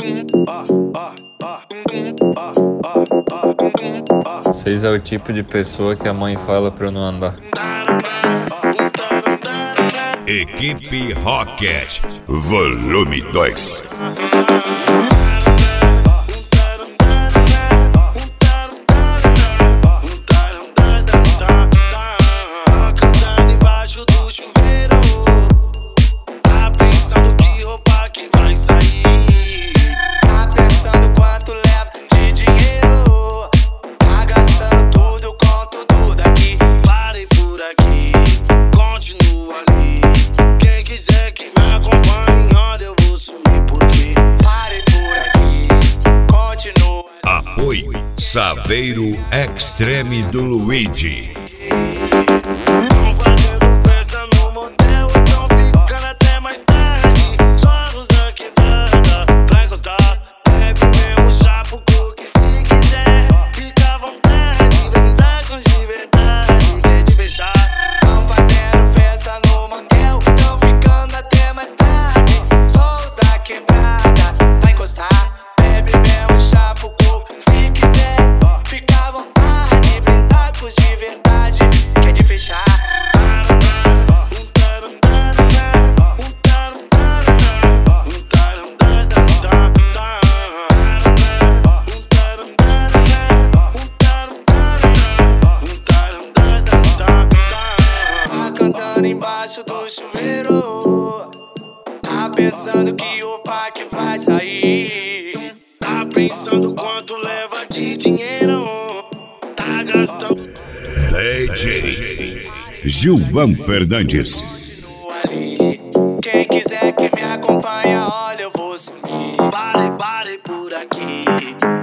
Vocês é o tipo de pessoa que a mãe fala pra eu não andar. Equipe Rocket, volume 2. Cantando embaixo do chuveiro, tá pensando que roupa que vai sair, tá pensando quanto leva de dinheiro, tá gastando tudo com tudo daqui. Parei por aqui, continua ali. Quem quiser que me acompanhe, olha, eu vou sumir porque parei por aqui, continua ali. Apoio Saveiro Extreme do Luigi. Tão fazendo festa no motel e tão ficando até mais tarde. Só os da quebrada pra encostar. Pega o mesmo chapo que se quiser, fica à vontade. Vem dar com de verdade, quer te fechar. Tão fazendo festa no motel e tão ficando até mais tarde. Só os da quebrada pra encostar. Bebe mesmo chapo se quiser, fica à vontade. Vem dar com de verdade, quer te fechar. Tá cantando embaixo do chuveiro, tá pensando que roupa que vai sair, tá pensando quanto leva de dinheiro, tá gastando DJ Gilvan Fernandes. ali. Quem quiser que me acompanha, olha, eu vou sumir. Parei por aqui,